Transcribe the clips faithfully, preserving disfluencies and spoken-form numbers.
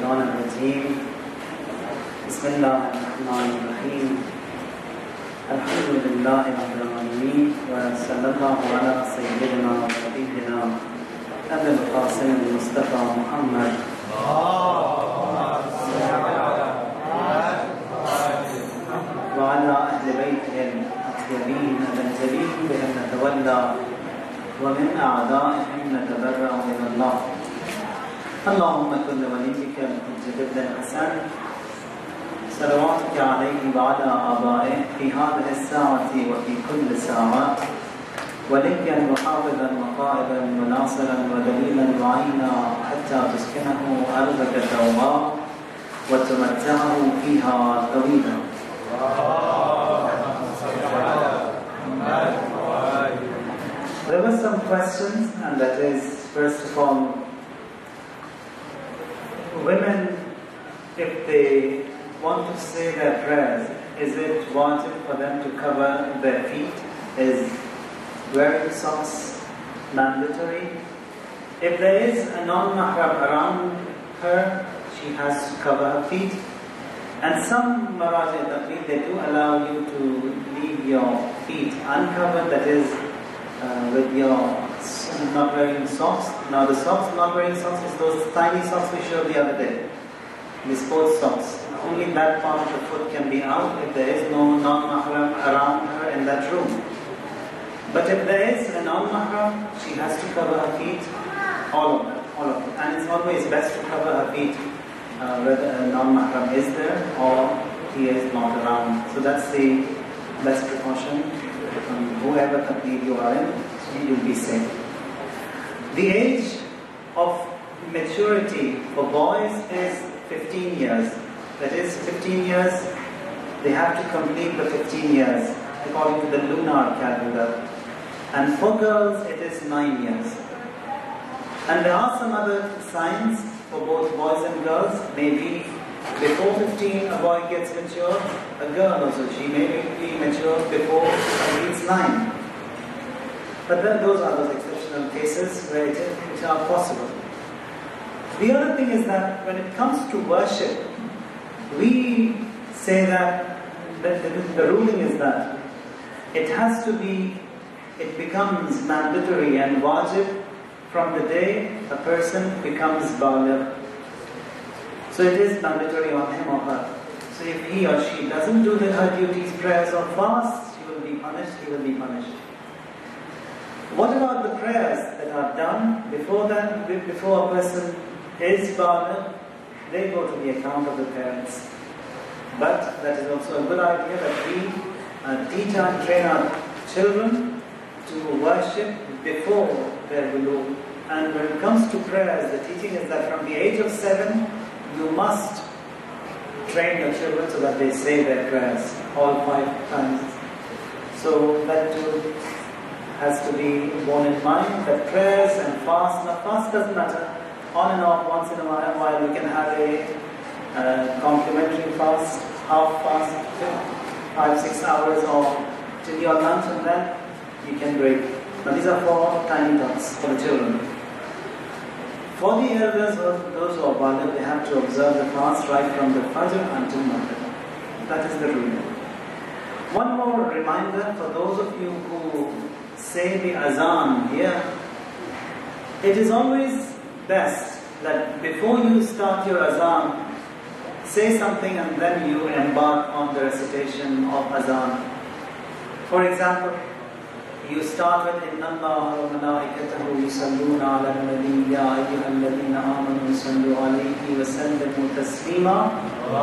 الشيطان الرجيم بسم الله الرحمن الرحيم الحمد لله رب العالمين وصلى الله على سيدنا وحبيبنا أبي القاسم المصطفى محمد وعلى أهل بيته الأطيبين المنزلين بهم نتولى ومن أعدائهم نتبرأ إلى الله. اللهم كن وليك الحجة ابن الحسن صلواتك عليه وعلى آبائه في هذه الساعة وفي كل ساعة وليا وحافظا وقائدا وناصرا ودليلا وعينا حتى تسكنه أرضك توبا وتمتعه فيها طويلا. There were some questions, and that is, first of all, women, if they want to say their prayers, is it wajib for them to cover their feet? Is wearing socks mandatory? If there is a non-mahram around her, she has to cover her feet. And some Maraji Taqreed, they do allow you to leave your feet uncovered, that is, uh, with your not wearing socks. Now the socks, not wearing socks, is those tiny socks we showed the other day, the sports socks. Only that part of the foot can be out if there is no non-mahram around her in that room. But if there is a non-mahram, she has to cover her feet, all of it, all of it. And it's always best to cover her feet uh, whether a non-mahram is there or he is not around. So that's the best precaution. Um, whoever taqreed you are in, you will be safe. The age of maturity for boys is fifteen years. That is, fifteen years, they have to complete the fifteen years according to the lunar calendar. And for girls, it is nine years. And there are some other signs for both boys and girls. Maybe before fifteen, a boy gets mature. A girl also, she may be mature before she reaches nine. But then those are those exceptional cases where it is, which are possible. The other thing is that when it comes to worship, we say that the, the, the ruling is that it has to be, it becomes mandatory and wajib from the day a person becomes baligh. So it is mandatory on him or her. So if he or she doesn't do the, her duties, prayers or fasts, she will be punished, he will be punished. What about the prayers that are done before that, before a person is baligh? They go to the account of the parents. But that is also a good idea that we uh, teach and train our children to worship before their bulugh. And when it comes to prayers, the teaching is that from the age of seven, you must train your children so that they say their prayers all five times. So that too has to be borne in mind, that prayers and fast, now fast doesn't matter. On and off, once in a while, while we can have a uh, complimentary fast, half fast, five, six hours, or till your lunch, and then you can break. Now these are for tiny tots, for the children. For the elders, or those who are baligh, they have to observe the fast right from the Fajr until Maghrib. That is the rule. One more reminder for those of you who say the azan here. It is always best that before you start your azan, say something and then you embark on the recitation of azan. For example, you start with Inna Allaha wa malaikatahu yusalluna ala al-nabi ya ayyuhal ladhina amanu sallu alayhi wa sallimu taslima.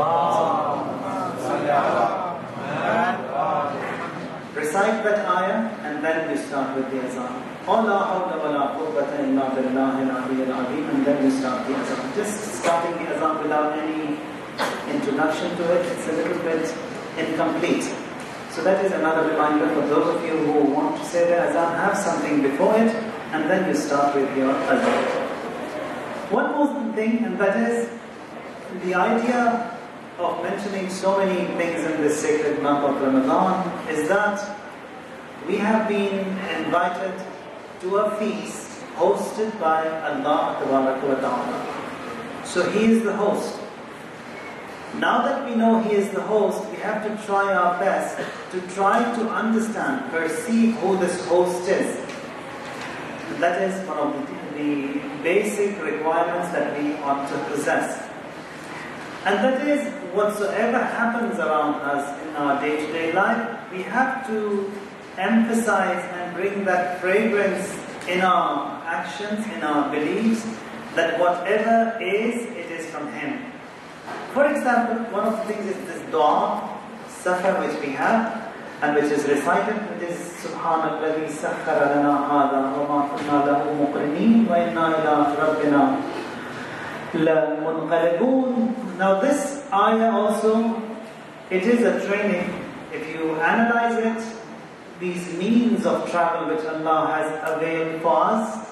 Recite that ayah and then you start with the azan. La hawla wa la quwwata illa billahi al-aliyyil azim, and then you start the azan. Just starting the azan without any introduction to it, it's a little bit incomplete. So that is another reminder for those of you who want to say the azan, have something before it, and then you start with your azan. One more thing, and that is the idea of mentioning so many things in this sacred month of Ramadan is that we have been invited to a feast hosted by Allah Ta'ala. So he is the host. Now that we know he is the host, we have to try our best to try to understand, perceive who this host is. That is one of the, the basic requirements that we ought to possess. And that is, whatsoever happens around us in our day-to-day life, we have to emphasize and bring that fragrance in our actions, in our beliefs, that whatever is, it is from him. For example, one of the things is this dua, safar, which we have, and which is recited. It is Subhanalladhi sakhara lana hadha wa ma kunna lahu muqrinin wa inna ila rabbina la munqalibun. Now this ayah also, it is a training. If you analyze it, these means of travel which Allah has availed for us,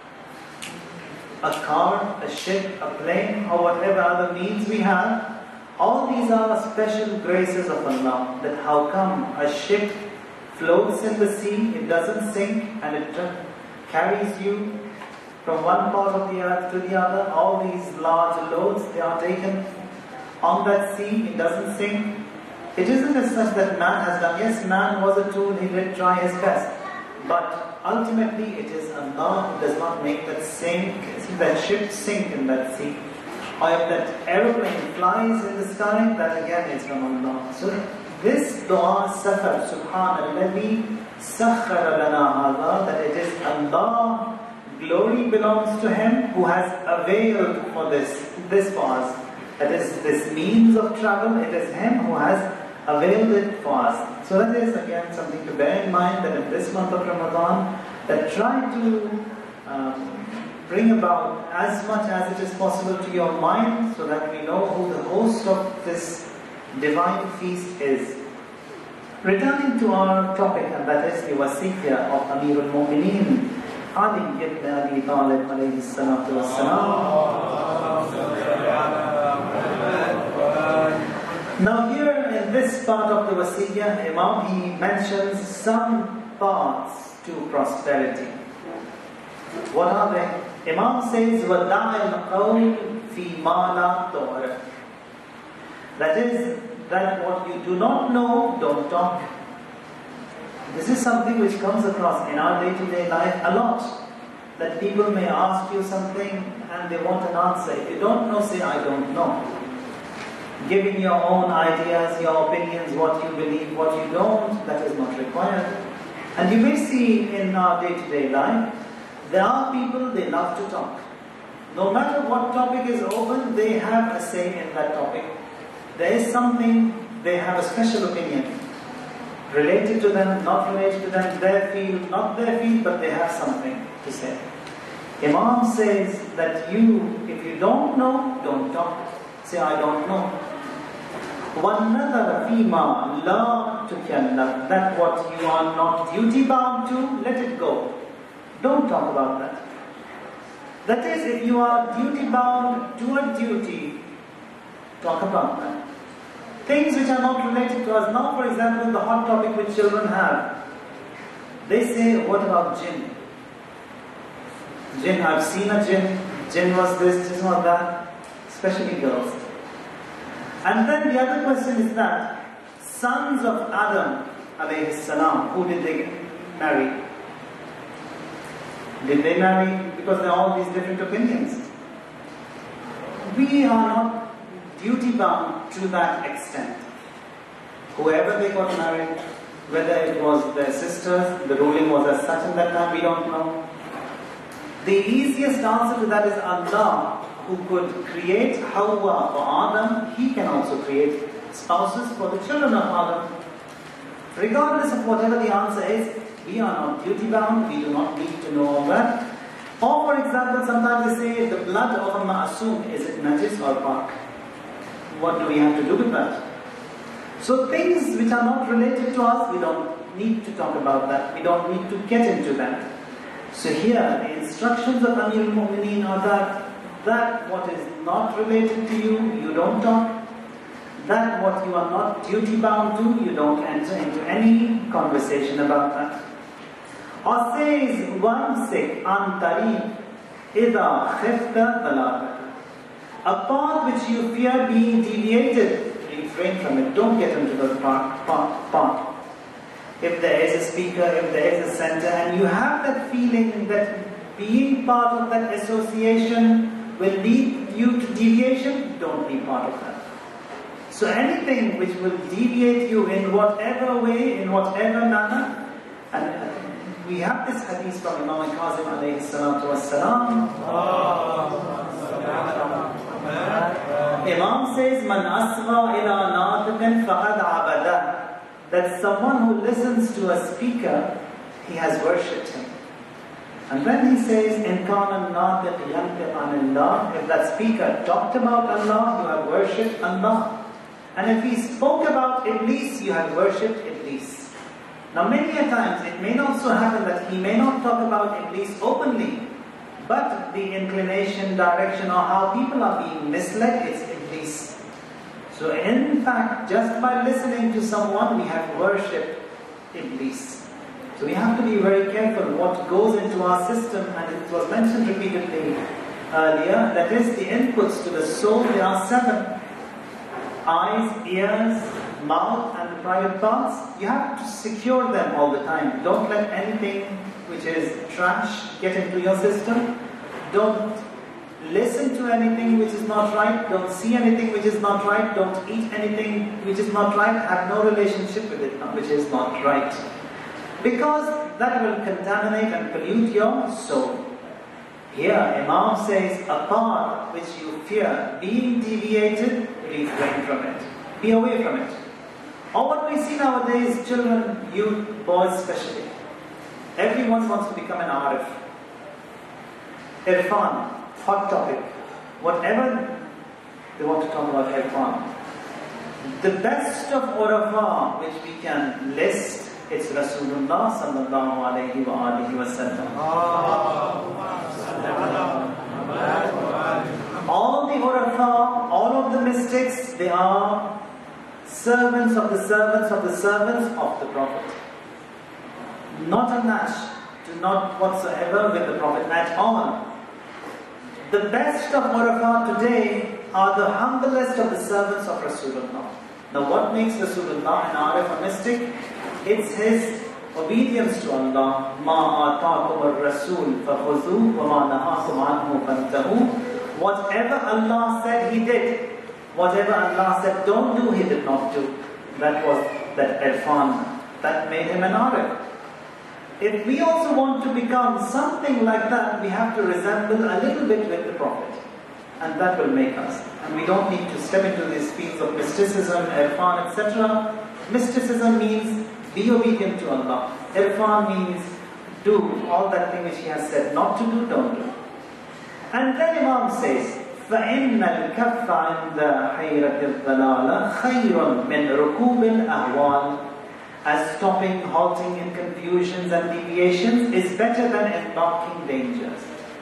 a car, a ship, a plane, or whatever other means we have, all these are special graces of Allah. That how come a ship floats in the sea, it doesn't sink, and it carries you from one part of the earth to the other. All these large loads, they are taken on that sea, it doesn't sink. It isn't as such that man has done. Yes, man was a tool, he did try his best. But ultimately it is Allah who does not make that sink, that ship sink in that sea. Or if that aeroplane flies in the sky, that again is from Allah. So this dua, safar, Subhanalladhi sakhara lana hadha, that it is Allah, glory belongs to Him who has availed for this, this for us. That is this means of travel, it is Him who has availed it for us. So that is again something to bear in mind, that in this month of Ramadan, that try to um, bring about as much as it is possible to your mind, so that we know who the host of this divine feast is. Returning to our topic, and that is the wasiyya of Amir al-Mu'mineen, Ali ibn Abi Talib alayhi salatu wassalam. Now here in this part of the wasiyya, Imam, he mentions some paths to prosperity. What are they? Imam says, وَدَعَ الْقَوْلِ فِي مَا لَا تُعْرَفْ. That is, that what you do not know, don't talk. This is something which comes across in our day-to-day life a lot. That people may ask you something and they want an answer. If you don't know, say, I don't know. Giving your own ideas, your opinions, what you believe, what you don't, that is not required. And you may see in our day-to-day life, there are people, they love to talk. No matter what topic is open, they have a say in that topic. There is something, they have a special opinion. Related to them, not related to them, their field, not their field, but they have something to say. Imam says that you, if you don't know, don't talk. Say, I don't know. وَالنَّذَرَ فِي مَا لَا تُكَلَّمْ. That what you are not duty bound to, let it go. Don't talk about that. That is, if you are duty bound to a duty, talk about that. Things which are not related to us. Now, for example, the hot topic which children have. They say, what about jinn? Jinn, I've seen a jinn. Jinn was this, jinn was that. Especially girls. And then the other question is that, sons of Adam, alayhi salam, who did they marry? Did they marry? Because there are all these different opinions. We are not duty bound to that extent. Whoever they got married, whether it was their sisters, the ruling was as such in that time, we don't know. The easiest answer to that is Allah, who could create Hawa for Adam, He can also create spouses for the children of Adam. Regardless of whatever the answer is, we are not duty bound, we do not need to know all that. Or for example, sometimes they say the blood of a ma'asum, is it najis or pak? What do we have to do with that? So things which are not related to us, we don't need to talk about that, we don't need to get into that. So here, the instructions of Amir al-Mu'mineen are that, that what is not related to you, you don't talk. That what you are not duty bound to, you don't enter into any conversation about that. Or says, وَامْسِكْ عَنْ طَرِيقٍ إِذَا خِفْتَ ضَلَالَكَ. a path which you fear being deviated, refrain from it. Don't get into the path. path. If there is a speaker, if there is a center, and you have that feeling that being part of that association will lead you to deviation, don't be part of that. So anything which will deviate you in whatever way, in whatever manner, and we have this hadith from Imam Kazim alayhi salatu wassalam. Imam says, Man asgha ila natiqin faqad abada. That someone who listens to a speaker, he has worshipped him. And then he says, In kana natiq yantiq anillah. If that speaker talked about Allah, you have worshipped Allah. And if he spoke about Iblis, you have worshipped Iblis. Now many a times, it may also happen that he may not talk about Iblis openly, but the inclination, direction, or how people are being misled is Iblis. So in fact, just by listening to someone, we have worshipped Iblis. So we have to be very careful what goes into our system, and it was mentioned repeatedly earlier, that is the inputs to the soul. There are seven: eyes, ears, mouth, and the private parts. You have to secure them all the time. Don't let anything which is trash get into your system. Don't listen to anything which is not right. Don't see anything which is not right. Don't eat anything which is not right. Have no relationship with it which is not right. Because that will contaminate and pollute your soul. Here, Imam says, a path which you fear being deviated, refrain from it. Be away from it. Or what we see nowadays, children, youth, boys especially. Everyone wants to become an Arif. Irfan, hot topic. Whatever they want to talk about Irfan. The best of Urafa which we can list, it's Rasulullah sallallahu alayhi wa alihi wa sallam. All the Urafa, all of the mystics, they are servants of the servants of the servants of the Prophet. Not a match, to not whatsoever with the Prophet at all. The best of Urafa today are the humblest of the servants of Rasulullah. Now what makes Rasulullah an Arif, a mystic? It's his obedience to Allah. مَا آتَاكُمُ الرَّسُولُ فَخُذُوهُ وَمَا نَهَاكُمْ عَنْهُ فَانْتَهُوا. Whatever Allah said, he did. Whatever Allah said don't do, he did not do. That was that Irfan. That made him an Arif. If we also want to become something like that, we have to resemble a little bit with the Prophet. And that will make us. And we don't need to step into these fields of mysticism, Irfan, et cetera. Mysticism means be obedient to Allah. Irfan means do all that thing which He has said not to do, don't do. And then Imam says, فَإِنَّ الْكَفَّ عِنْدَ حَيْرَةِ الضَّلَالَ خَيْرٌ مِنْ رُكُوبِ الْأَهْوَالِ. As stopping, halting in confusions and deviations is better than embarking dangers.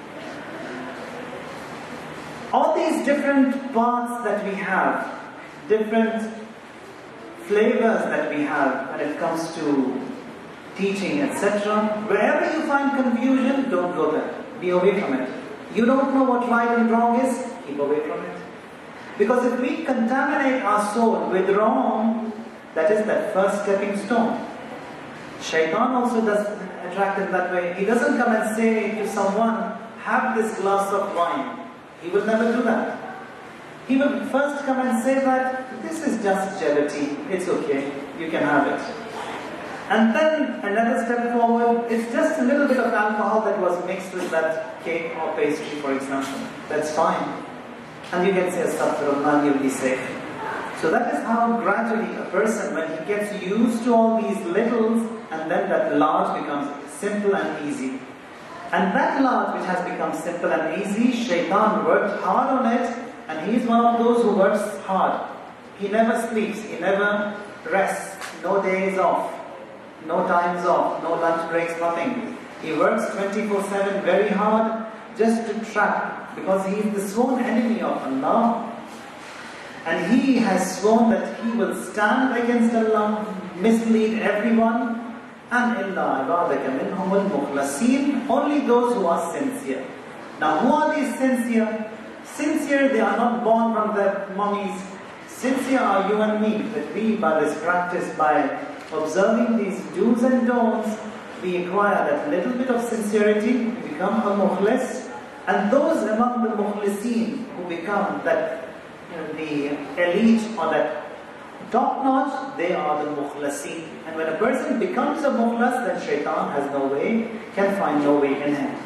All these different paths that we have, different flavors that we have when it comes to teaching, et cetera. Wherever you find confusion, don't go there. Be away from it. You don't know what right and wrong is, keep away from it. Because if we contaminate our soul with wrong, that is that first stepping stone. Shaitan also does attract in that way. He doesn't come and say to someone, have this glass of wine. He will never do that. He will first come and say that this is just gelatine, it's okay, you can have it. And then another step forward, it's just a little bit of alcohol that was mixed with that cake or pastry, for example. That's fine. And you can say astaghfirullah, you'll be safe. So that is how gradually a person, when he gets used to all these littles, and then that large becomes simple and easy. And that large which has become simple and easy, Shaitan worked hard on it, and he is one of those who works hard. He never sleeps, he never rests, no days off, no times off, no lunch breaks, nothing. He works twenty-four seven very hard just to trap, because he is the sworn enemy of Allah. And he has sworn that he will stand against Allah, mislead everyone, and إِلَّا عِبَادَكَ مِنْهُمُ الْمُخْلَصِينَ, only those who are sincere. Now who are these sincere? Sincere, they are not born from their mummies. Sincere are you and me, that we, by this practice, by observing these do's and don'ts, we acquire that little bit of sincerity, we become a mukhlis, and those among the mukhlisin who become that, you know, the elite or that top notch, they are the mukhlasin. And when a person becomes a mukhlas, then shaitan has no way, can find no way in him.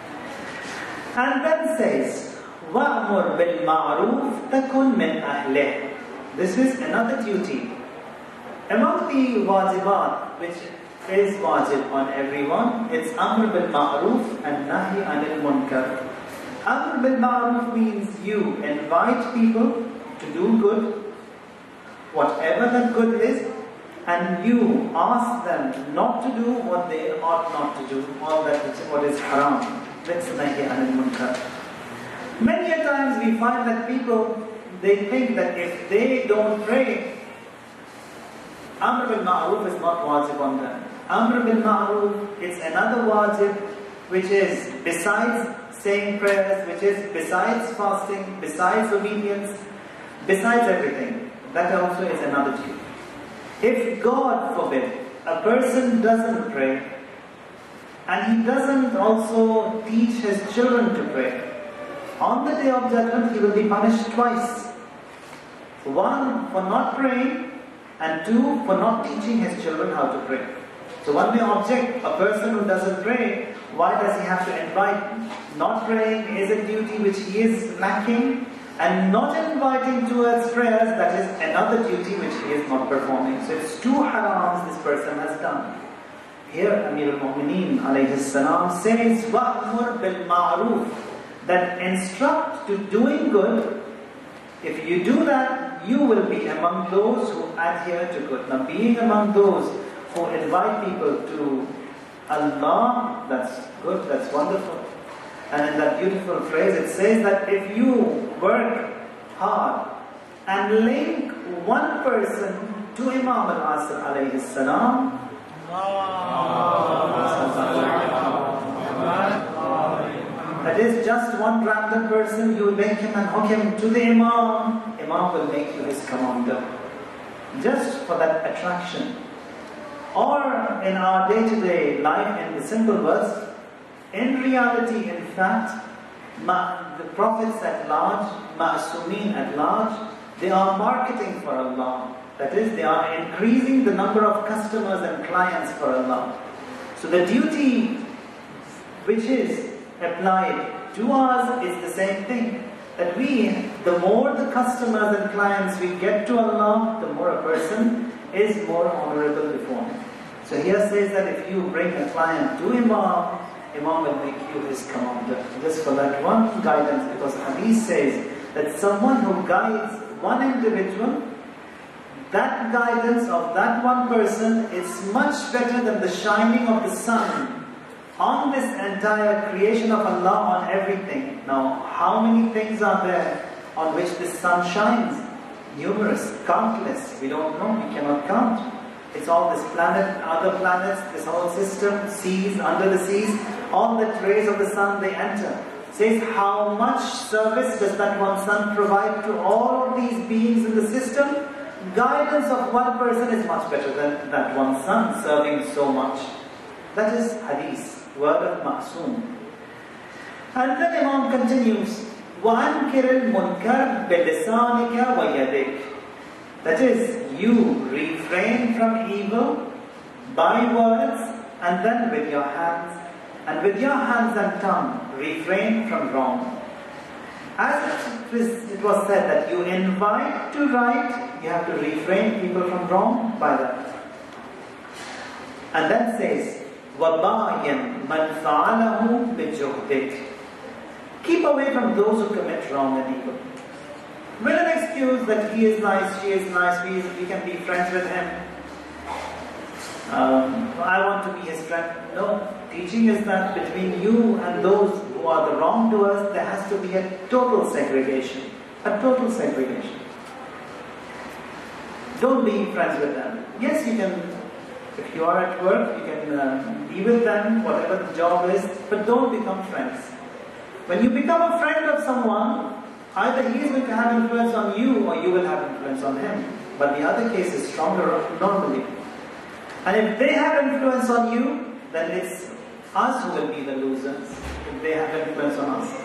And then says, وَأْمُرْ بِالْمَعْرُوفِ تَكُنْ مِنْ أَهْلِهِ. This is another duty. Among the wajibat, which is wajib on everyone, it's Amr bil Ma'ruf and Nahi anil Munkar. Amr bil Ma'ruf means you invite people to do good, whatever that good is, and you ask them not to do what they ought not to do, all that which, what is haram. That's Nahi anil Munkar. Many a times we find that people, they think that if they don't pray, Amr bil Ma'ruf is not wajib on them. Amr bil Ma'ruf is another wajib, which is besides saying prayers, which is besides fasting, besides obedience, besides everything. That also is another duty. If, God forbid, a person doesn't pray, and he doesn't also teach his children to pray, on the day of judgment he will be punished twice. One, for not praying, and two, for not teaching his children how to pray. So one may object, a person who doesn't pray, why does he have to invite? Not praying is a duty which he is lacking, and not inviting towards prayers, that is another duty which he is not performing. So it's two harams this person has done. Here Amir al-Mu'mineen alayhi salam says, وَأْمُرْ بِالْمَعْرُوفِ, that instruct to doing good. If you do that, you will be among those who adhere to good. Now, being among those who invite people to Allah, that's good, that's wonderful. And in that beautiful phrase, it says that if you work hard and link one person to Imam al-Asr alayhi salam, that is just one random person, you link him and hook him to the Imam, Imam will make you his commander. Just for that attraction. Or in our day-to-day life, in the simple words, in reality, in fact, the prophets at large, Ma'asumeen at large, they are marketing for Allah. That is, they are increasing the number of customers and clients for Allah. So the duty which is applied to us is the same thing. That we, the more the customers and clients we get to Allah, the more a person is more honorable before Him. So here says that if you bring a client to Imam, Imam will make you his commander. Just for that one guidance, because Hadith says that someone who guides one individual, that guidance of that one person is much better than the shining of the sun on this entire creation of Allah, on everything. Now, how many things are there on which the sun shines? Numerous, countless. We don't know, we cannot count. It's all this planet, other planets, this whole system, seas, under the seas, all the rays of the sun, they enter. It says, how much service does that one sun provide to all of these beings in the system? Guidance of one person is much better than that one sun serving so much. That is Hadith, word of Ma'soom. And then Imam continues, وَأَنْكِرِ الْمُنْكَرْ بِلِسَانِكَ وَيَدِكَ. That is, you refrain from evil by words and then with your hands. And with your hands and tongue, refrain from wrong. As it was said that you invite to right, you have to refrain people from wrong by that. And then says, وَبَايَنْ مَنْ فَعَلَهُ بِجُهْدِكَ. Keep away from those who commit wrong and evil. With an excuse that he is nice, she is nice, we, we can be friends with him. Um, I want to be his friend. No, teaching is that between you and those who are the wrongdoers, there has to be a total segregation. A total segregation. Don't be friends with them. Yes, you can, if you are at work, you can uh, be with them, whatever the job is, but don't become friends. When you become a friend of someone, either he is going to have influence on you or you will have influence on him. But the other case is stronger normally. And if they have influence on you, then it's us who will be the losers if they have influence on us.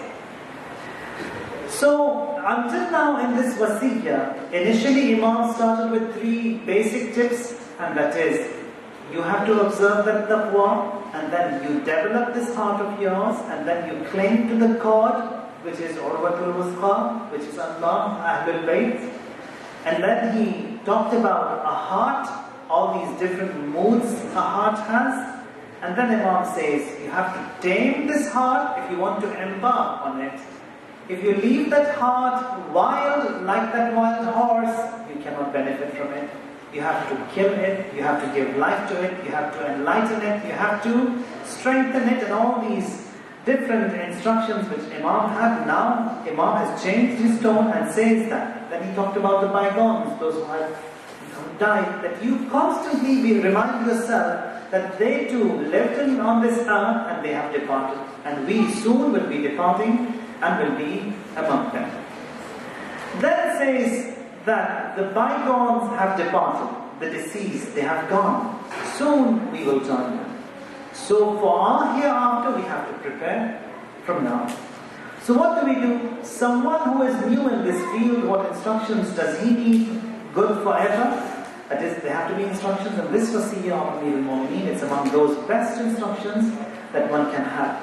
So, until now in this wasiyya, initially Imam started with three basic tips, and that is, you have to observe that taqwa, and then you develop this heart of yours, and then you cling to the cord, which is Urwatul Wusqa, which is Allah, Ahlul Bayt. And then he talked about a heart, all these different moods a heart has. And then Imam says, you have to tame this heart if you want to embark on it. If you leave that heart wild, like that wild horse, you cannot benefit from it. You have to kill it, you have to give life to it, you have to enlighten it, you have to strengthen it, and all these different instructions which Imam had. Now, Imam has changed his tone and says that. Then he talked about the bygones, those who had died, that you constantly be remind yourself that they too lived in, on this earth and they have departed. And we soon will be departing and will be among them. Then it says that the bygones have departed, the deceased, they have gone. Soon we will join them. So for our hereafter we have to prepare from now. So what do we do? Someone who is new in this field, what instructions does he need? Good forever? That is, there have to be instructions, and this wasiyya of Amir al-Mu'mineen, it's among those best instructions that one can have.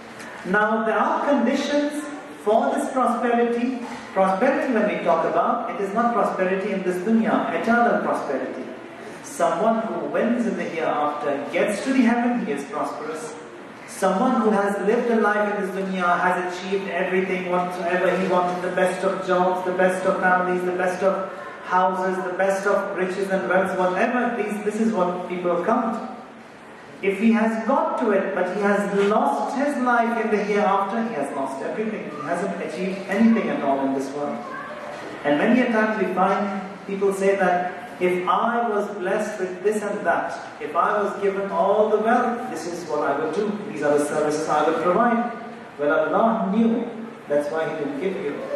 Now there are conditions for this prosperity. Prosperity, when we talk about, it is not prosperity in this dunya, eternal prosperity. Someone who wins in the hereafter gets to the heaven, he is prosperous. Someone who has lived a life in this dunya, has achieved everything whatsoever he wanted, the best of jobs, the best of families, the best of houses, the best of riches and wealth, whatever, these, this is what people count. If he has got to it, but he has lost his life in the hereafter, he has lost everything. He hasn't achieved anything at all in this world. And many a times we find people say that, if I was blessed with this and that, if I was given all the wealth, this is what I would do. These are the services I would provide. Well, Allah knew. That's why He didn't give you.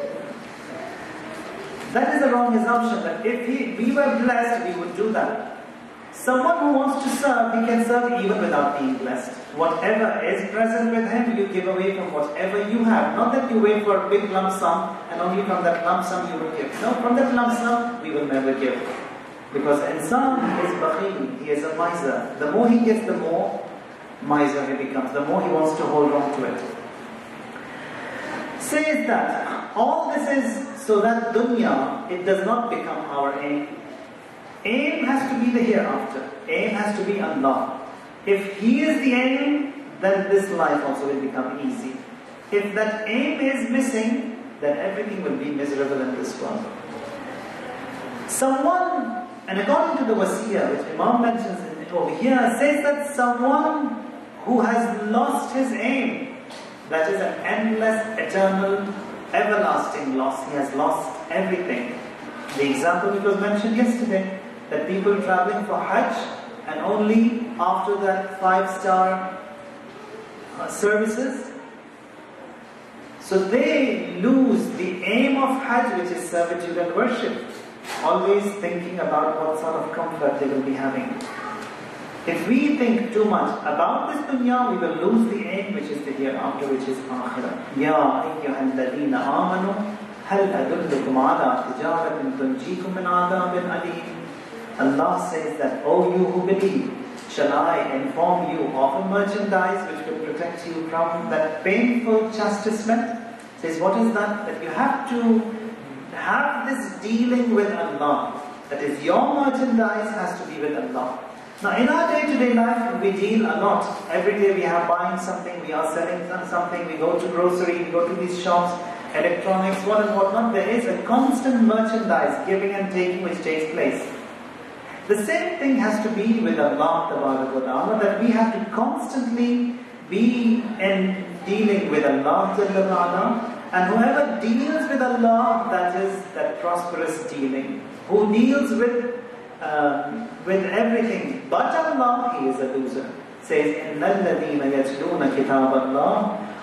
That is the wrong assumption, that if he, we were blessed, we would do that. Someone who wants to serve, he can serve even without being blessed. Whatever is present with him, you give away from whatever you have. Not that you wait for a big lump sum, and only from that lump sum you will give. No, from that lump sum, we will never give. Because insan is bakhil, he is a miser. The more he gets, the more miser he becomes. The more he wants to hold on to it. Says that all this is so that dunya, it does not become our aim. Aim has to be the hereafter. Aim has to be Allah. If He is the aim, then this life also will become easy. If that aim is missing, then everything will be miserable in this world. Someone, and according to the wasiyah, which Imam mentions over here, says that someone who has lost his aim, that is an endless, eternal, everlasting loss. He has lost everything. The example which was mentioned yesterday, that people traveling for Hajj, and only after that five-star uh, services, so they lose the aim of Hajj, which is servitude and worship, always thinking about what sort of comfort they will be having. If we think too much about this dunya, we will lose the aim, which is the hereafter, which is akhirah. Ya ayyuhal ladhina amanu, hal adullukum ala tijaratin tunjikum min adhabin alim. Allah says that, O you who believe, shall I inform you of a merchandise which will protect you from that painful chastisement? Says, what is that? That you have to have this dealing with Allah. That is, your merchandise has to be with Allah. Now, in our day-to-day life, we deal a lot. Every day we are buying something, we are selling something, we go to grocery, we go to these shops, electronics, what and what not. There is a constant merchandise, giving and taking, which takes place. The same thing has to be with Allah Ta'ala, that we have to constantly be in dealing with Allah Ta'ala, and whoever deals with Allah, that is that prosperous dealing. Who deals with um, with everything but Allah, he is a loser. Says, إِنَّ الَّذِينَ يَتْلُونَ كِتَابَ اللَّهِ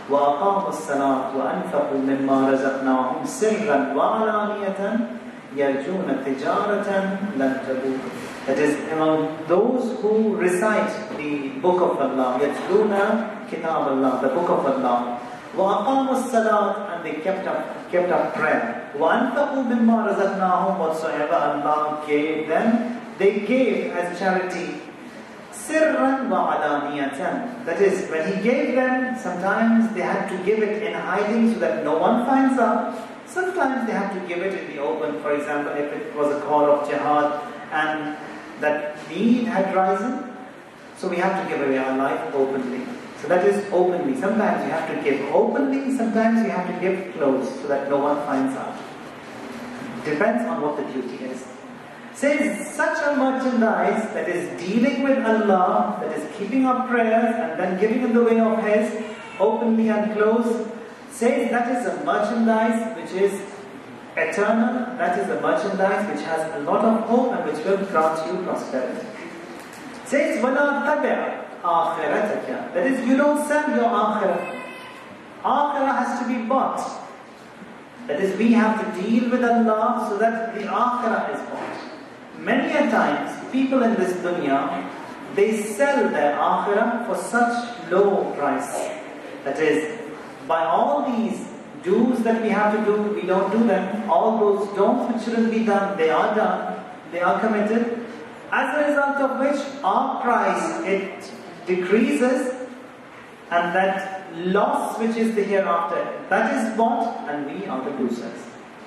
وَأَقَامُوا الصَّلَاةَ وَأَنْفَقُوا مِمَّا رَزَقْنَاهُمْ سِرًّا وَعَلَانِيَةً يَرْجُونَ تِجَارَةً لَنْ تَبُورَ. That is, among those who recite the book of Allah, يَتْلُونَ كِتَابَ Allah, the book of Allah, وَأَقَامُوا الصَّلَاةَ, and they kept up, kept up prayer, وَأَنْفَقُوا مِمَّا رَزَقْنَاهُمْ, whatsoever Allah gave them, they gave as charity. Sirran wa alaniyatan. That is, when He gave them, sometimes they had to give it in hiding so that no one finds out. Sometimes they had to give it in the open. For example, if it was a call of jihad and that need had risen, so we have to give away our life openly. So that is openly. Sometimes you have to give openly, sometimes you have to give close so that no one finds out. Depends on what the duty is. Says such a merchandise that is dealing with Allah, that is keeping up prayers and then giving in the way of His, openly and close, says that is a merchandise which is eternal, that is a merchandise which has a lot of hope and which will grant you prosperity. Says, وَلَا تَبِعْ آخِرَتَكَ. That is, you don't sell your akhirah. Akhirah has to be bought. That is, we have to deal with Allah so that the akhirah is bought. Many a times, people in this dunya, they sell their akhirah for such low price. That is, by all these do's that we have to do, we don't do them. All those don'ts which shouldn't be done, they are done. They are committed. As a result of which, our price, it decreases, and that loss which is the hereafter, that is bought, and we are the losers.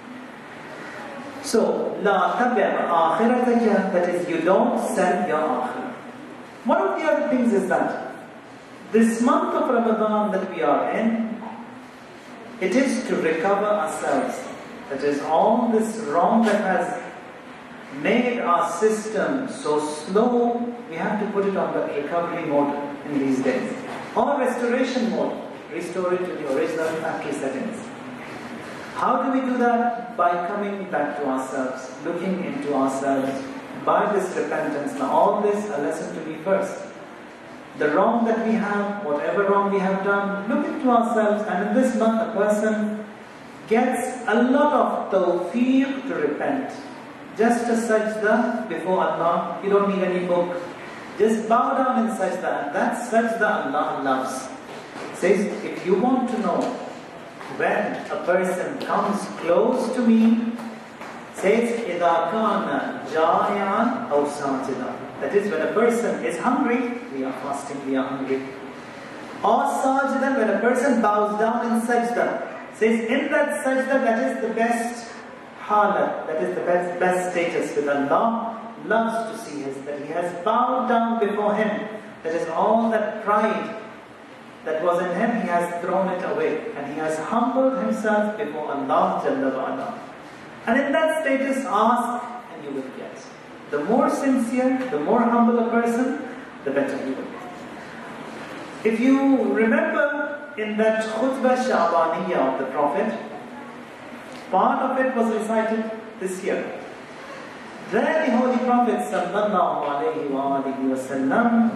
So, la tabi' akhirataka, that is, you don't sell your akhirah. One of the other things is that this month of Ramadan that we are in, it is to recover ourselves. That is, all this wrong that has made our system so slow, we have to put it on the recovery mode in these days. Or restoration mode, restore it to the original factory settings. How do we do that? By coming back to ourselves, looking into ourselves, by this repentance. Now all this, a lesson to me first. The wrong that we have, whatever wrong we have done, look into ourselves, and in this month a person gets a lot of tawfiq to repent. Just a sajda before Allah, you don't need any book. Just bow down in sajda, and that sajda Allah loves. Says, if you want to know when a person comes close to me, says, إِذَا كَانَ جَائِعًا أَوْ سَاجِدًا. That is, when a person is hungry, we are fasting, we are hungry. Or sajidan, when a person bows down in sajda. Says, in that sajda, that is the best halat, that is the best, best status with Allah. Loves to see his, that he has bowed down before Him. That is, all that pride that was in him, he has thrown it away. And he has humbled himself before Allah Jalla wa'ala. And in that status, ask and you will get. The more sincere, the more humble a person, the better he will get. If you remember in that khutbah Sha'baniyah of the Prophet, part of it was recited this year. There the Holy Prophet sallallahu alayhi wa alihi wa sallam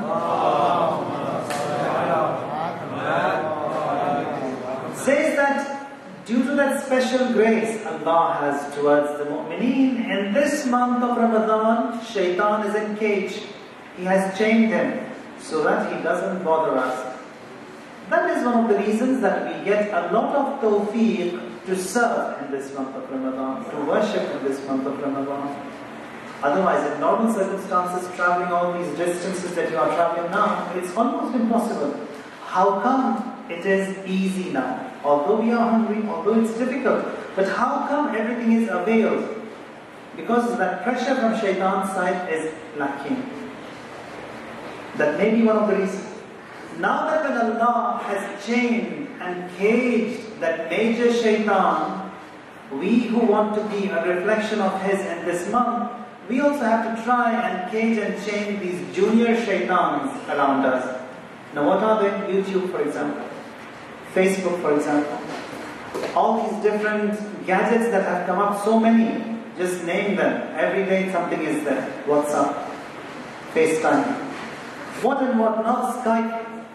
says that due to that special grace Allah has towards the mu'mineen, in this month of Ramadan, shaitan is engaged. He has chained him so that he doesn't bother us. That is one of the reasons that we get a lot of tawfiq to serve in this month of Ramadan, to worship in this month of Ramadan. Otherwise, in normal circumstances, traveling all these distances that you are traveling now, it's almost impossible. How come it is easy now? Although we are hungry, although it's difficult, but how come everything is availed? Because that pressure from shaitan's side is lacking. That may be one of the reasons. Now that when Allah has chained and caged that major shaitan, we who want to be a reflection of his in this month, we also have to try and cage and chain these junior shaitans around us. Now what are they? YouTube, for example. Facebook, for example. All these different gadgets that have come up, so many. Just name them. Every day something is there. WhatsApp, FaceTime. What and what not? Skype.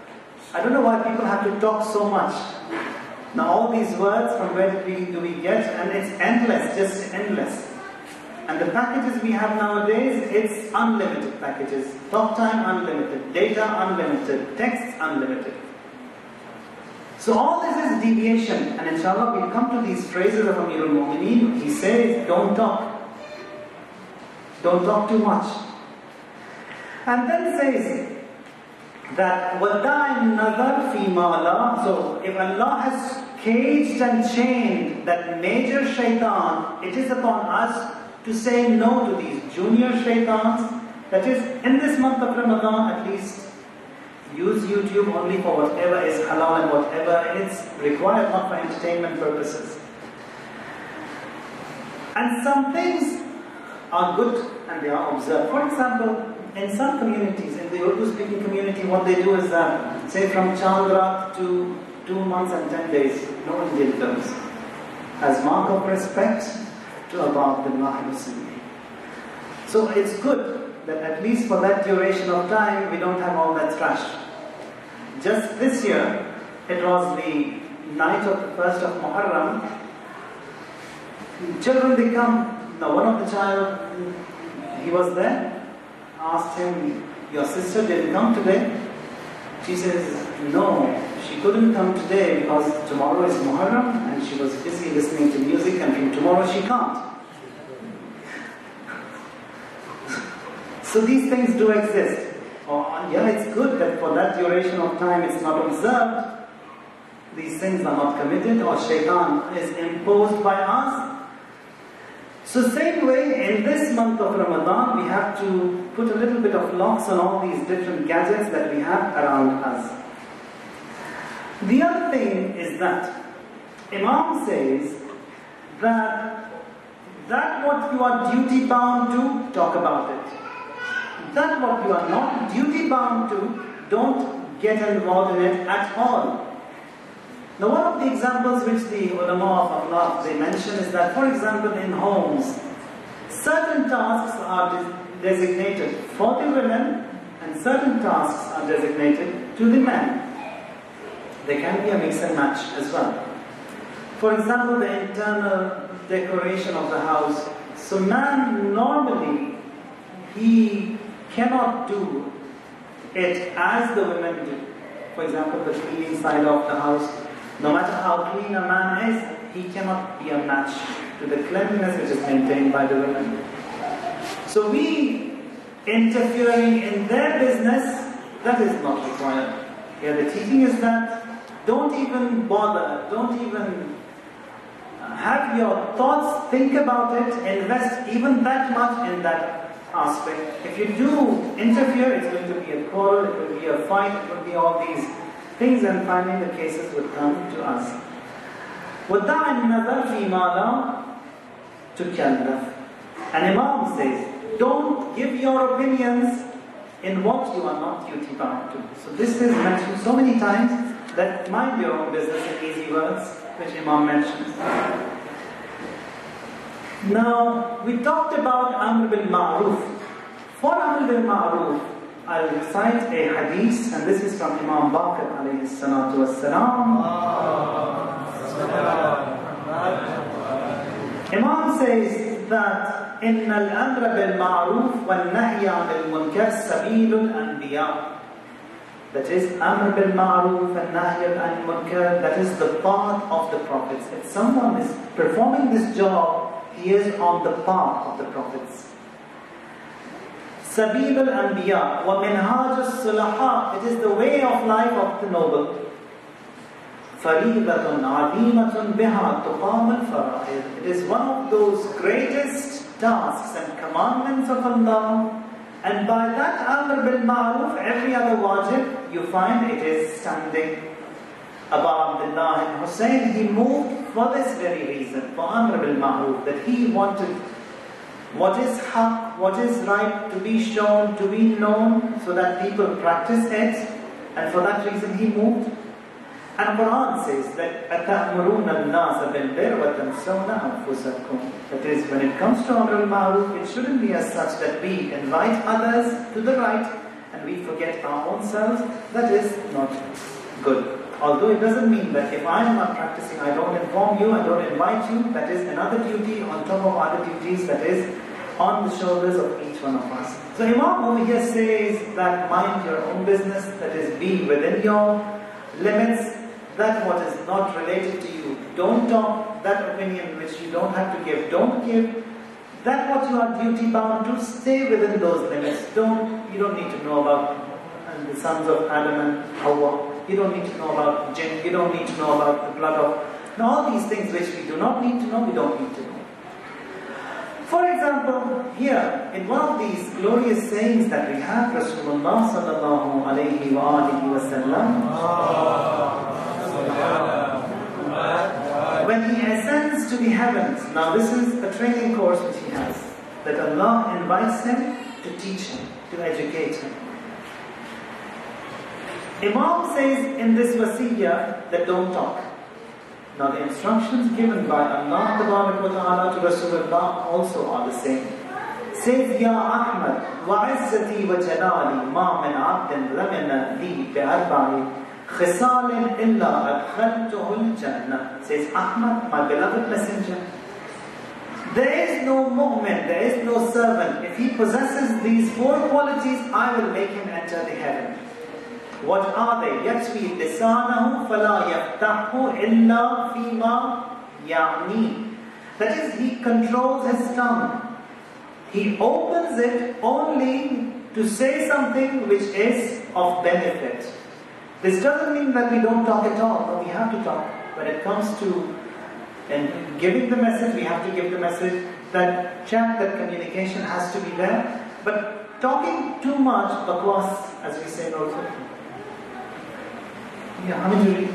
I don't know why people have to talk so much. Now all these words, from where do we, do we get? And it's endless, just endless. And the packages we have nowadays, it's unlimited packages. Talk time unlimited, data unlimited, text unlimited. So all this is deviation. And inshallah we'll come to these phrases of Amirul Mu'mineen. He says, don't talk. Don't talk too much. And then says that وَدَعِ النَّظَرْ فِي مَا لَا. So if Allah has caged and chained that major shaitan, it is upon us to say no to these junior shaitans. That is, in this month of Ramadan at least, use YouTube only for whatever is halal and whatever is required, not for entertainment purposes. And some things are good and they are observed. For example, in some communities, in the Urdu-speaking community, what they do is that, say from Chandra to two months and ten days, no Indian films, as mark of respect to Abu Abdullah al-Sunni. So it's good that at least for that duration of time, we don't have all that trash. Just this year, it was the night of the first of Muharram. Children, they come. Now one of the child, he was there, asked him, your sister didn't come today? She says, no, she couldn't come today because tomorrow is Muharram and she was busy listening to music and from tomorrow she can't. So these things do exist. Oh, yeah, it's good that for that duration of time it's not observed. These things are not committed or shaitan is imposed by us. So same way, in this month of Ramadan, we have to put a little bit of locks on all these different gadgets that we have around us. The other thing is that Imam says that that what you are duty bound to, talk about it. That what you are not duty bound to, don't get involved in it at all. Now one of the examples which the ulama of Allah they mention is that, for example, in homes, certain tasks are de designated for the women and certain tasks are designated to the men. There can be a mix and match as well. For example, the internal decoration of the house. So man normally, he cannot do it as the women do. For example, the cleaning side of the house. No matter how clean a man is, he cannot be a match to the cleanliness which is maintained by the women. So we interfering in their business, that is not required. Here the teaching is that don't even bother, don't even have your thoughts, think about it, invest even that much in that aspect. If you do interfere, it's going to be a quarrel, it will be a fight, it will be all these things, and finally the cases would come to us. وَدَعِ النَّظَرْ فِي مَا لَا تُكَلَّفْ. And Imam says, don't give your opinions in what you are not duty bound to. So this is mentioned so many times that mind your own business in easy words, which Imam mentions. Now, we talked about Amr bil Ma'ruf. For Amr bil Ma'ruf, I'll recite a hadith, and this is from Imam Baqir alayhi salatu wassalam. Imam says that إِنَّ الْأَمْرَ بِالْمَعْرُوفِ وَالنَّهْيَ عَنِ الْمُنْكَرِ سَبِيلُ الْأَنْبِيَاءِ. That is, Amr bil Ma'ruf and Nahy al Munkar, that is the path of the prophets. If someone is performing this job, he is on the path of the prophets. Sabil al-Anbiya wa minhaj al-sulaha. It is the way of life of the noble. Faridatun adimatun biha tuqam al-fara'id. It is one of those greatest tasks and commandments of Allah. And by that Amr bil Ma'ruf, every other wajib, you find it is standing. Abu Abdullah ibn Hussein, he moved for this very reason, for Amr bil Ma'ruf, that he wanted what is haq, what is right to be shown, to be known, so that people practice it, and for that reason he moved. And Quran says that أَتَأْمُرُونَ النَّاسَ بِالْبِرِّ وَتَنْسَوْنَ أَنفُسَكُمْ. That is, when it comes to Amr al-Ma'ruf, it shouldn't be as such that we invite others to the right and we forget our own selves. That is not good. Although it doesn't mean that if I am not practicing, I don't inform you, I don't invite you. That is another duty on top of other duties that is on the shoulders of each one of us. So Imam over here says that mind your own business, that is be within your limits, that what is not related to you, don't talk, that opinion which you don't have to give, don't give, that what you are duty bound to, stay within those limits. Don't, you don't need to know about and the sons of Adam and Hawa, you don't need to know about jinn, you don't need to know about the blood of, and all these things which we do not need to know, we don't need to know. For example, here, in one of these glorious sayings that we have, Rasulullah sallallahu alayhi wa alihi wa sallam, when he ascends to the heavens, now this is a training course which he has, that Allah invites him to teach him, to educate him. Imam says in this wasiyah that don't talk. Now the instructions given by Allah Ta'ala to Rasulullah also are the same. Says, Ya Ahmad, wa izzati wa jalali ma min abdin lamina li bi'arba'i khisalin illa adkhaltuhu al-jannah. Says Ahmad, my beloved messenger, there is no mu'min, there is no servant. If he possesses these four qualities, I will make him enter the heaven. What are they? يَجْوِي لِسَانَهُ فَلَا يَفْتَحُ إِلَّا فِي مَا يَعْنِي. That is, he controls his tongue. He opens it only to say something which is of benefit. This doesn't mean that we don't talk at all, but we have to talk. When it comes to and giving the message, we have to give the message. That chat, that communication has to be there. But talking too much, bakwas, as we say in Urdu. Yeah, how many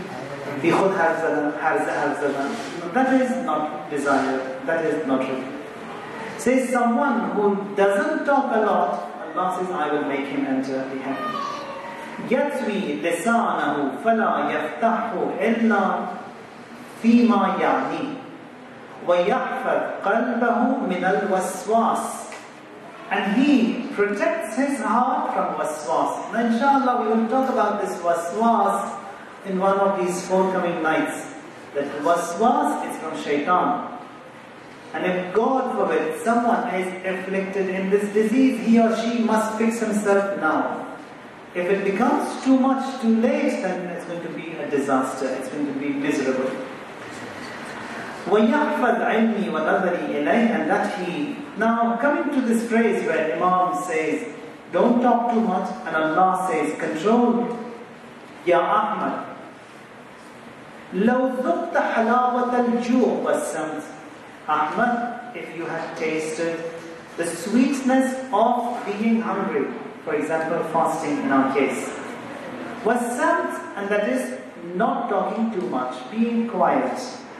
that is not desired, that is not true. Says someone who doesn't talk a lot, Allah says, I will make him enter the heaven. يَتْوِي لِسَانَهُ فَلَا يَفْتَحُ إِلَّا فِي مَا يَعْنِي وَيَحْفَظْ قَلْبَهُ مِنَ الْوَسْوَاسِ. And he protects his heart from waswas. Now inshallah we will talk about this waswas in one of these forthcoming nights. That waswas is from shaitan. And if God forbid someone is afflicted in this disease, he or she must fix himself now. If it becomes too much too late, then it's going to be a disaster. It's going to be miserable. وَيَحْفَظْ عِلْمِي وَنَظَرِي إِلَيْهِ. And that he... Now coming to this phrase where Imam says, don't talk too much, and Allah says, control. Ya Ahmad, لَوْ ذُقْتَ حَلَاوَةَ الْجُوعِ وَالسَّمْتِ. Ahmad, if you had tasted the sweetness of being hungry, for example, fasting in our case, وَالسَّمْتِ, and that is not talking too much, being quiet.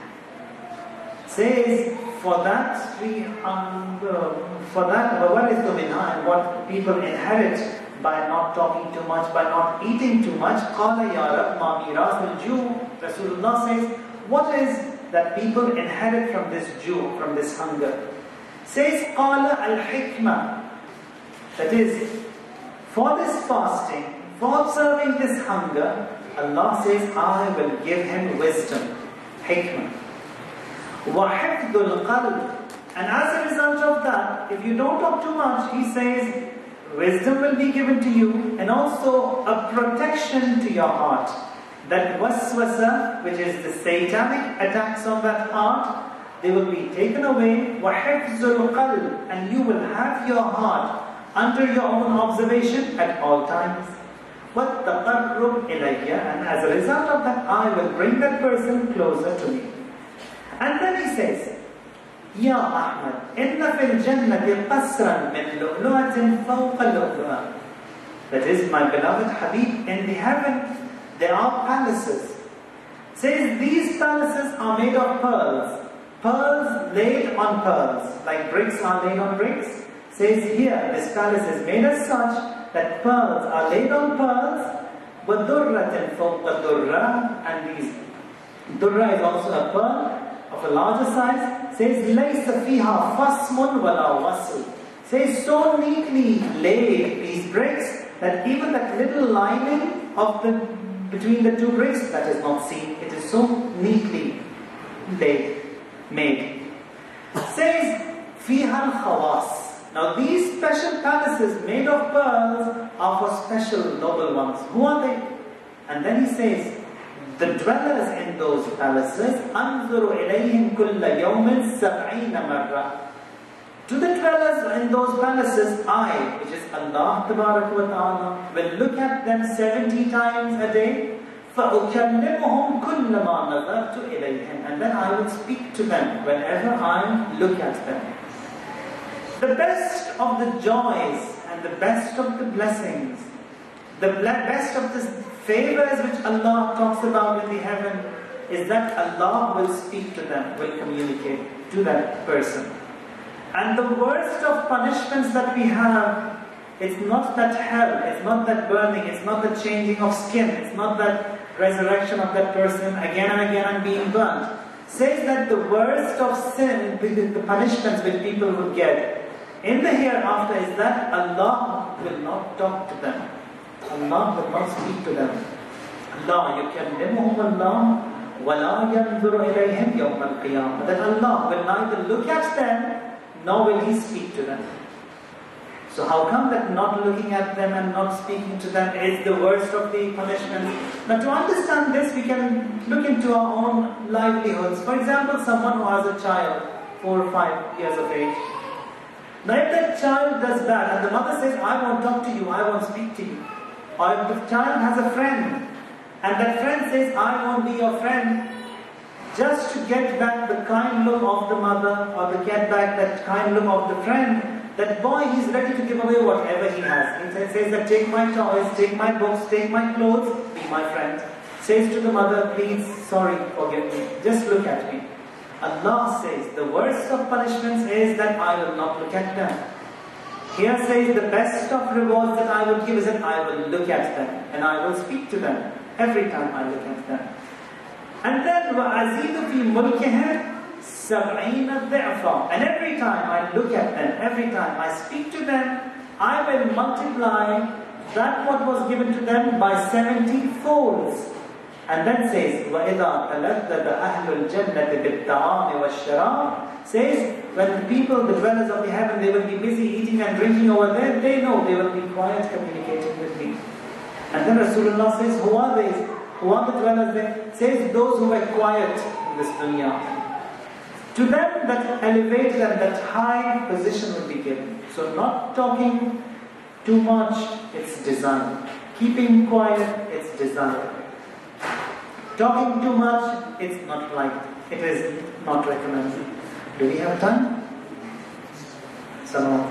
Says, for that we um, uh, for that what is the minha, and what people inherit by not talking too much, by not eating too much. Qala ya Rab ma miras al-ju'. Rasulullah says, what is that people inherit from this ju', from this hunger? Says qala al-hikmah. That is, for this fasting, for observing this hunger, Allah says, I will give him wisdom, hikmah. وَحِفْظُ الْقَلْبِ. And as a result of that, if you don't talk too much, he says, wisdom will be given to you, and also a protection to your heart. That waswasa, which is the satanic attacks on that heart, they will be taken away. وَحِفْظُ الْقَلْبِ. And you will have your heart under your own observation at all times. وَالتَّقَرُّبْ إِلَيَّ. And as a result of that, I will bring that person closer to me. And then he says, Ya Ahmad, inna fil jannati qasran min lu'lu'atin fawqa lu'lu'a. That is, my beloved Habib, in the heaven there are palaces. Says these palaces are made of pearls. Pearls laid on pearls, like bricks are laid on bricks. Says here, this palace is made as such that pearls are laid on pearls, وَدُرَّةٍ فَوْقَ دُرَّةٍ. And these durra is also a pearl of a larger size. Says لَيْسَ فِيهَا فَصْمٌ وَلَا وَصْلٌ. Says so neatly laid these bricks that even that little lining of the between the two bricks, that is not seen. It is so neatly laid, made. Says, فِيهَا الْخَوَاصِ. Now these special palaces made of pearls are for special noble ones. Who are they? And then he says, the dwellers in those palaces, أَنْظُرُ إِلَيْهِمْ كُلَّ يَوْمٍ سَبْعِينَ مَرَّةً. To the dwellers in those palaces, I, which is Allah Tabarak wa Ta'ala, will look at them seventy times a day. فَأُكَلِّمُهُمْ كُلَّمَا نَظَرْتُ إِلَيْهِمْ. And then I will speak to them whenever I look at them. The best of the joys and the best of the blessings, the best of the favors which Allah talks about in the heaven is that Allah will speak to them, will communicate to that person. And the worst of punishments that we have, it's not that hell, it's not that burning, it's not the changing of skin, it's not that resurrection of that person again and again and being burnt. Says that the worst of sin, the punishments which people would get in the hereafter is that Allah will not talk to them. Allah will not speak to them. Allah yukallimuhum Allah wa la yanzuru ilayhim yawm al-qiyamah. That Allah will neither look at them nor will He speak to them. So how come that not looking at them and not speaking to them is the worst of the punishments? Now to understand this, we can look into our own livelihoods. For example, someone who has a child, four or five years of age. Now if that child does that and the mother says, I won't talk to you, I won't speak to you. Or if the child has a friend and that friend says, I won't be your friend, just to get back the kind look of the mother or to get back that kind look of the friend, that boy, he's ready to give away whatever he has. He says that take my toys, take my books, take my clothes, be my friend. Says to the mother, please, sorry, forgive me, just look at me. Allah says the worst of punishments is that I will not look at them. Here says the best of rewards that I will give is that I will look at them and I will speak to them every time I look at them. And then وَأَزِيدُ فِي مُلْكِهِ سَبْعِينَ ضِعْفًا. And every time I look at them, every time I speak to them, I will multiply that what was given to them by seventy folds. And then says, وَإِذَا تَلَذَّذَ أَهْلُ الْجَنَّةِ بِالطَّعَامِ وَالشَّرَابِ. Says, when the people, the dwellers of the heaven, they will be busy eating and drinking over there, they know they will be quiet communicating with me. And then Rasulullah says, who are these? Who are the dwellers there? Says, those who were quiet in this dunya. To them, that elevated and that high position will be given. So not talking too much, it's designed. Keeping quiet, it's designed. Talking too much, it's not liked. It is not recommended. Do we have time? Salam.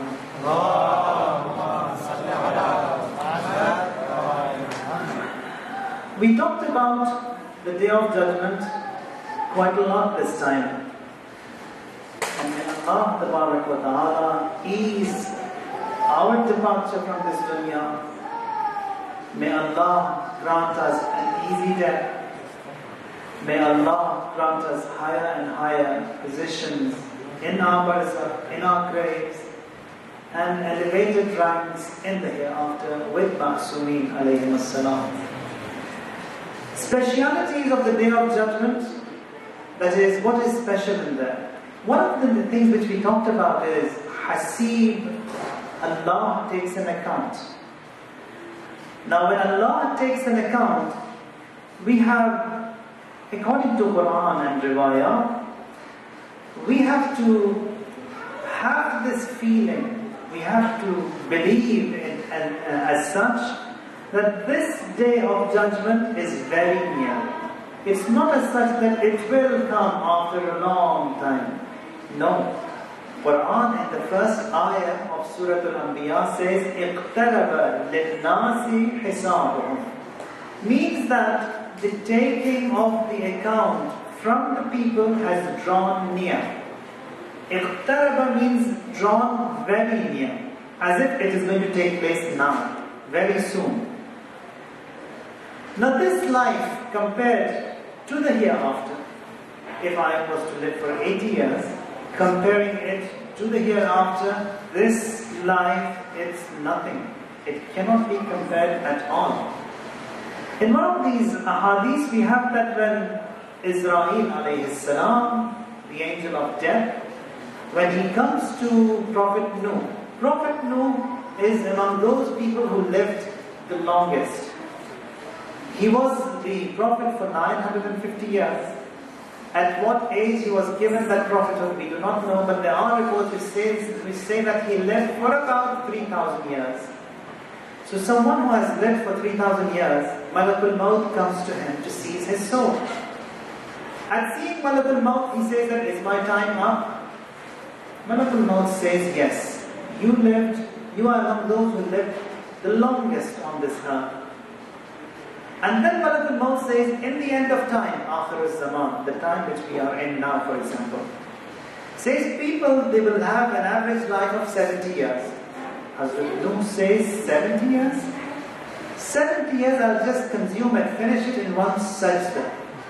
We talked about the Day of Judgment quite a lot this time. And may Allah Tabarak wa Ta'ala ease our departure from this dunya. May Allah grant us an easy death. May Allah grant us higher and higher positions in our barzakh, in our graves, and elevated ranks in the hereafter with Ma'sumin alayhim as-salam. Specialities of the Day of Judgment, that is, what is special in there? One of the things which we talked about is Hasib, Allah takes an account. Now when Allah takes an account, we have, according to Quran and Riwayah, we have to have this feeling, we have to believe in, and, uh, as such, that this Day of Judgment is very near. It's not as such that it will come after a long time. No. Quran in the first ayah of Surah Al-Anbiya says, اِقْتَرَبَ لِلنَّاسِ حِسَابُهُمْ. Means that the taking of the account from the people has drawn near. Iqtaraba means drawn very near, as if it is going to take place now, very soon. Now this life compared to the hereafter, if I was to live for eighty years, comparing it to the hereafter, this life, it's nothing. It cannot be compared at all. In one of these ahadith, we have that when Israel alayhi salam, the angel of death, when he comes to Prophet Nuh, Prophet Nuh is among those people who lived the longest. He was the prophet for nine hundred fifty years. At what age he was given that prophethood, we do not know, but there are reports which say, which say that he lived for about three thousand years. So someone who has lived for three thousand years, Malakul Maut comes to him to seize his soul. At seeing Malakul Maut, he says that, is my time up? Malakul Maut says, yes, you lived, you are among those who lived the longest on this earth. And then Malakul Maut says, in the end of time, Akhir al-Zaman, the time which we are in now, for example, says people, they will have an average life of seventy years. Hazrat Nuh says seventy years? seventy years I'll just consume and finish it in one sajda.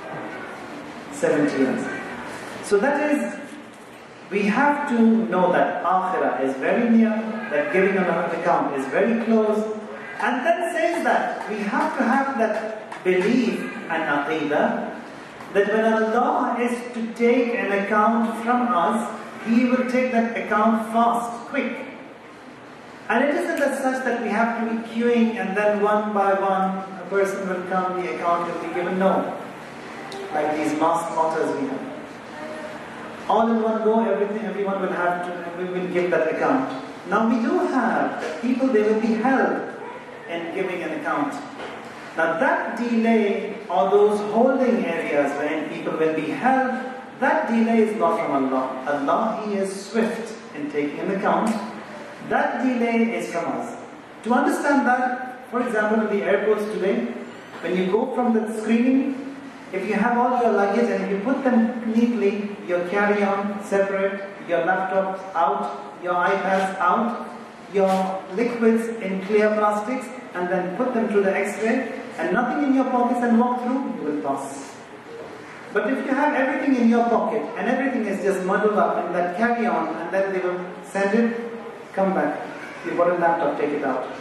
seventy years. So that is, we have to know that Akhirah is very near, that giving an account is very close. And then says that we have to have that belief and aqidah that when Allah is to take an account from us, He will take that account fast, quick. And it isn't as such that we have to be queuing and then one by one a person will come, the account will be given. No. Like these mass slaughters we have. All in one go, everything, everyone will have to, we will give that account. Now we do have that people, they will be held in giving an account. Now that delay, or those holding areas wherein people will be held, that delay is not from Allah. Allah, He is swift in taking an account. That delay is from us. To understand that, for example, in the airports today, when you go from the screening, if you have all your luggage and if you put them neatly, your carry-on separate, your laptops out, your iPads out, your liquids in clear plastics, and then put them through the X-ray, and nothing in your pockets and walk through, you will pass. But if you have everything in your pocket, and everything is just muddled up in that carry-on, and then they will send it, come back. You've got a laptop, take it out.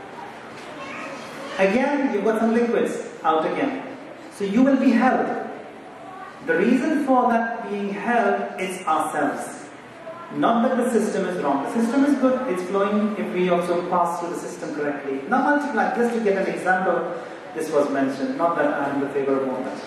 Again, you've got some liquids, out again. So you will be held. The reason for that being held is ourselves. Not that the system is wrong. The system is good, it's flowing if we also pass through the system correctly. Now multiply, just to get an example, this was mentioned, not that I am in the favor of all that.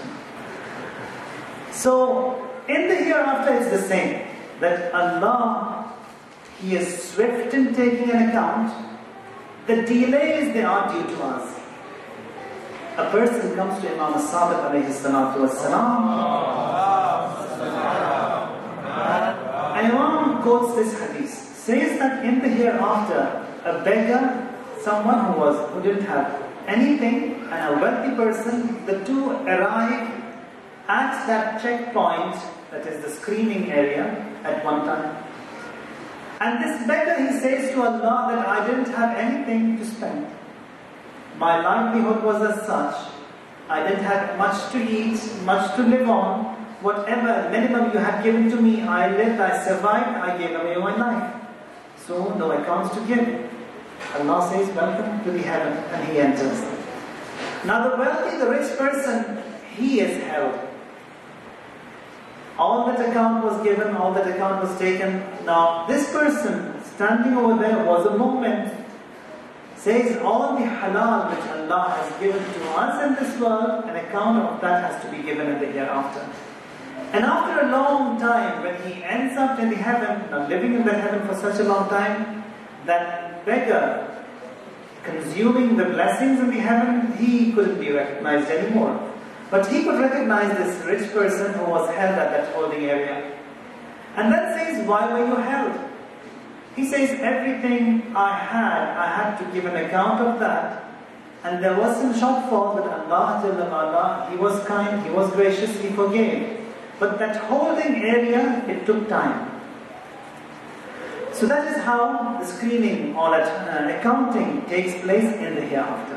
So, in the hereafter it's the same, that Allah, He is swift in taking an account. The delays, they are due to us. A person comes to Imam As-Sadiq alayhi salatu wassalam, and Imam quotes this hadith, says that in the hereafter, a beggar, someone who was who didn't have anything, and a wealthy person, the two arrive at that checkpoint, that is the screening area, at one time. And this beggar, he says to Allah that I didn't have anything to spend. My livelihood was as such. I didn't have much to eat, much to live on. Whatever minimum you had given to me, I lived, I survived, I gave away my life. So no accounts to give. Allah says, welcome to the heaven, and he enters. Now the wealthy, the rich person, he is held. All that account was given, all that account was taken. Now this person standing over there was a moment, says all the halal which Allah has given to us in this world, an account of that has to be given in the hereafter. And after a long time, when he ends up in the heaven, now living in the heaven for such a long time, that beggar, consuming the blessings in the heaven, he couldn't be recognized anymore. But he could recognize this rich person who was held at that holding area. And then says, why were you held? He says, everything I had, I had to give an account of that. And there was some shortfall, but Allah, Allah, He was kind, He was gracious, He forgave. But that holding area, it took time. So that is how the screening or that uh, accounting takes place in the hereafter.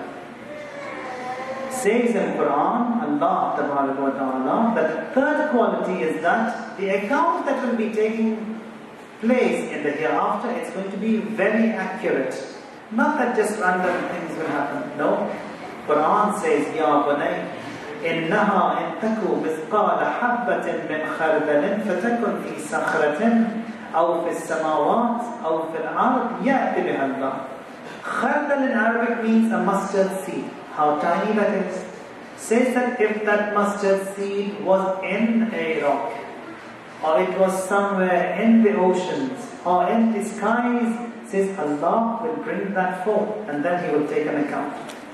Says in Quran, Allah Ta'ala, that the third quality is that the account that will be taking place in the hereafter, it's going to be very accurate. Not that just random things will happen. No. Quran says, Ya bunay, إنها إن تكو مثقال حبة من خردل فتكن في صخرة أو في السماوات أو في الأرض يأتي بها الله. Khardal in Arabic means a mustard seed. How tiny that is. Says that if that mustard seed was in a rock, or it was somewhere in the oceans, or in the skies, says Allah will bring that forth, and then He will take an account.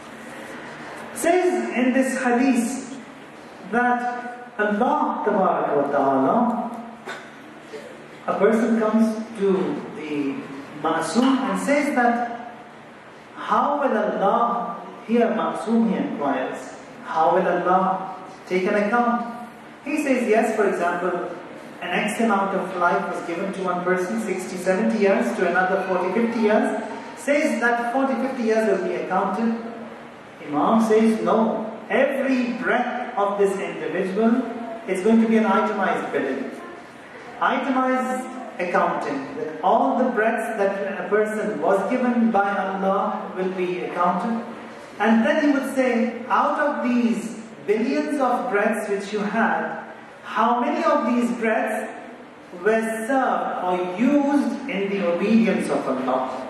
Says in this hadith that Allah Tabaraka wa Ta'ala, a person comes to the Ma'soom and says that, how will Allah, here Ma'soom he inquires, how will Allah take an account? He says, yes, for example, an X amount of life was given to one person, sixty, seventy years, to another forty, fifty years, says that forty, fifty years will be accounted. Imam says, no, every breath of this individual is going to be an itemized billing. Itemized accounting, that all the breaths that a person was given by Allah will be accounted. And then he would say, out of these billions of breaths which you had, how many of these breaths were served or used in the obedience of Allah?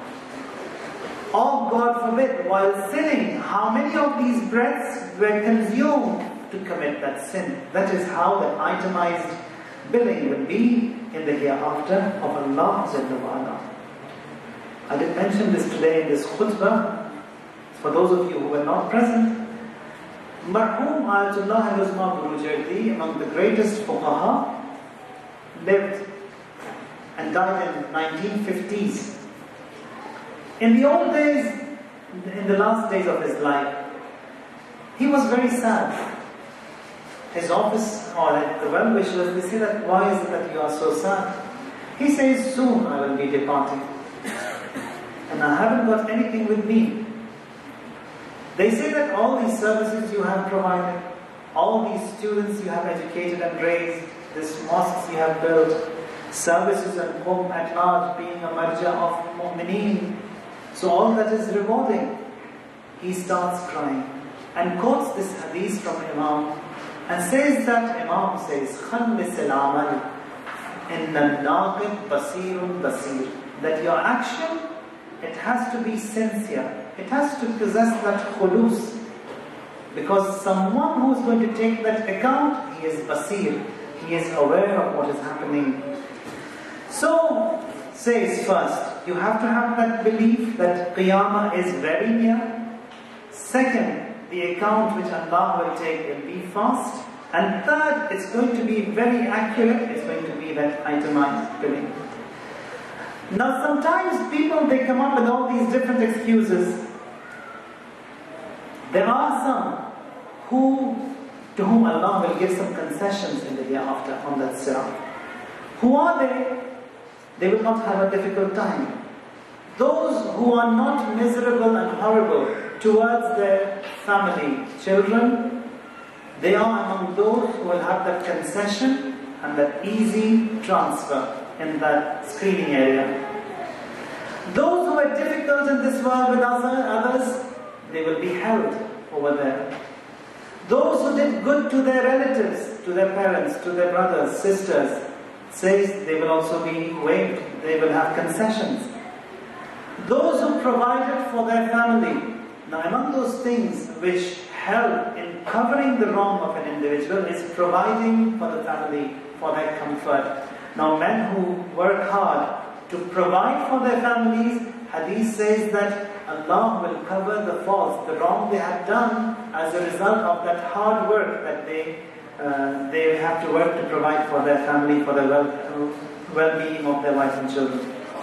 Or God forbid, while sinning, how many of these breaths were consumed to commit that sin? That is how the itemized billing will be in the hereafter of Allah Jalla wa Ala. I did mention this today in this khutbah. For those of you who were not present, Marhum Ayatullah al-Uzma Burujerdi, among the greatest fuqaha, lived and died in nineteen fifties. In the old days, in the last days of his life, he was very sad. His office or the well-wishers, they say that, why is it that you are so sad? He says, soon I will be departing. And I haven't got anything with me. They say that all these services you have provided, all these students you have educated and raised, this mosques you have built, services and home at large, being a marja of mu'mineen, so all that is rewarding. He starts crying and quotes this hadith from Imam and says that, Imam says, خَلِّسِ الْعَمَلِ إِنَّ النَّاقِبْ بَصِيرٌ بَصِيرٌ, that your action, it has to be sincere. It has to possess that khulus. Because someone who is going to take that account, he is basir. He is aware of what is happening. So, says first, you have to have that belief that Qiyamah is very near. Second, the account which Allah will take will be fast. And third, it's going to be very accurate. It's going to be that itemized billing. Now sometimes people, they come up with all these different excuses. There are some who, to whom Allah will give some concessions in the hereafter on that sirat. Who are they? They will not have a difficult time. Those who are not miserable and horrible towards their family, children, they are among those who will have that concession and that easy transfer in that screening area. Those who are difficult in this world with others, they will be held over there. Those who did good to their relatives, to their parents, to their brothers, sisters, says they will also be waived. They will have concessions. Those who provided for their family. Now among those things which help in covering the wrong of an individual is providing for the family, for their comfort. Now men who work hard to provide for their families, hadith says that Allah will cover the faults, the wrong they have done as a result of that hard work that they uh, they have to work to provide for their family, for the well, well-being of their wives and children.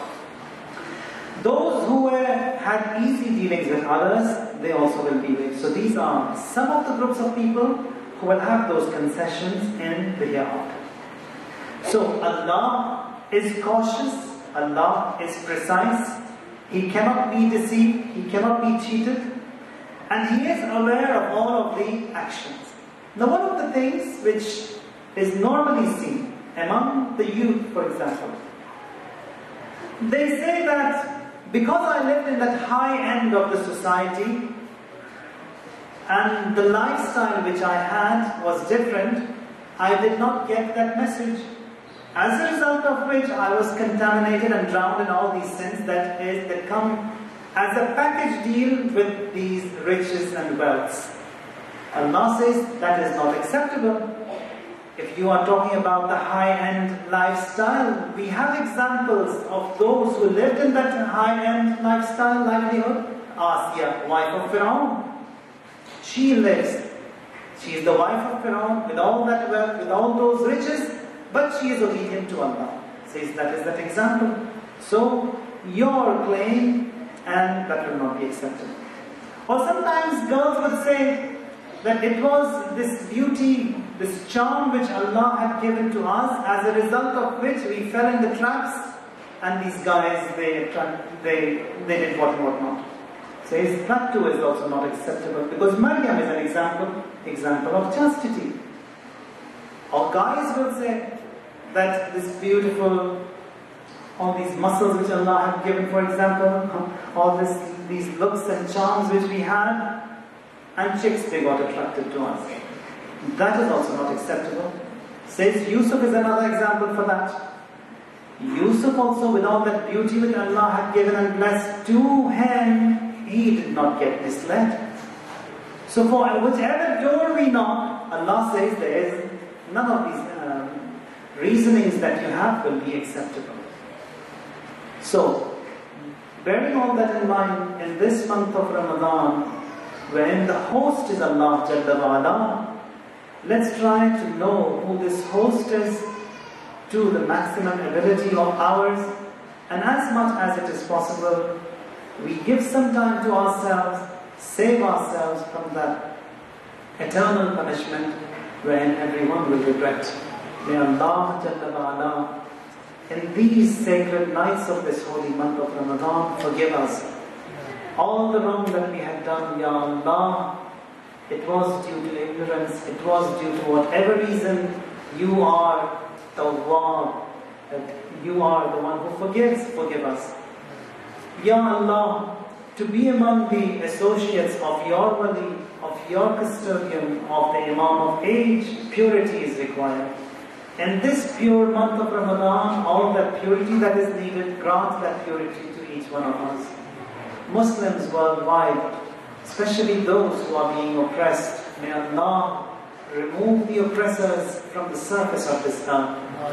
Those who were, had easy dealings with others, they also will be waived. So these are some of the groups of people who will have those concessions in the hereafter. So Allah is cautious, Allah is precise, He cannot be deceived, He cannot be cheated, and He is aware of all of the actions. Now one of the things which is normally seen among the youth, for example, they say that because I lived in that high end of the society, and the lifestyle which I had was different, I did not get that message. As a result of which I was contaminated and drowned in all these sins that is that come as a package deal with these riches and wealths. Allah says that is not acceptable. If you are talking about the high-end lifestyle, we have examples of those who lived in that high-end lifestyle livelihood. Asiya, wife of Pharaoh. She lives. She is the wife of Pharaoh with all that wealth, with all those riches, but she is obedient to Allah. Says that is that example. So, your claim, and that will not be accepted. Or sometimes girls would say that it was this beauty, this charm which Allah had given to us, as a result of which we fell in the traps, and these guys, they they they did what and what not. Says that too is also not acceptable, because Maryam is an example, example of chastity. Or guys will say that this beautiful, all these muscles which Allah had given, for example, all this, these looks and charms which we had, and chicks, they got attracted to us. That is also not acceptable. Says Yusuf is another example for that. Yusuf also, with all that beauty which Allah had given and blessed to him, he did not get misled. So for whichever door we knock, Allah says there is none of these um, reasonings that you have will be acceptable. So, bearing all that in mind, in this month of Ramadan, when the host is Allah Jalla wa'ala, let's try to know who this host is to the maximum ability of ours, and as much as it is possible, we give some time to ourselves, save ourselves from that eternal punishment wherein everyone will regret. May Allah Jalla wa'ala, in these sacred nights of this holy month of Ramadan, forgive us all the wrong that we have done. Ya Allah, it was due to ignorance, it was due to whatever reason. You are Tawwab, that you are the one who forgives. Forgive us. Ya Allah, to be among the associates of your wali, of your custodian, of the Imam of age, purity is required. In this pure month of Ramadan, all that purity that is needed, grant that purity to each one of us. Muslims worldwide, especially those who are being oppressed, may Allah remove the oppressors from the surface of this earth.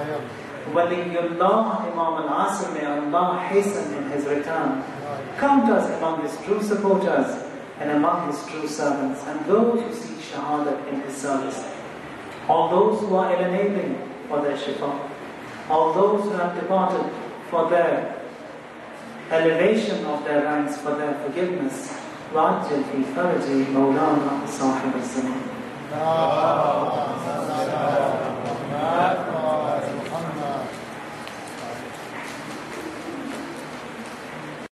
Waliyullah Imam al-Asr, may Allah hasten in his return. Count us among his true supporters and among his true servants, and those who seek shahadat in his service. All those who are alienating for their shifa, all those who have departed for their elevation of their ranks, for their forgiveness. وَعَجِّلْ فِي فَرْجِ مَوْلَانَا صَاحِبَ الزَّمَانِ.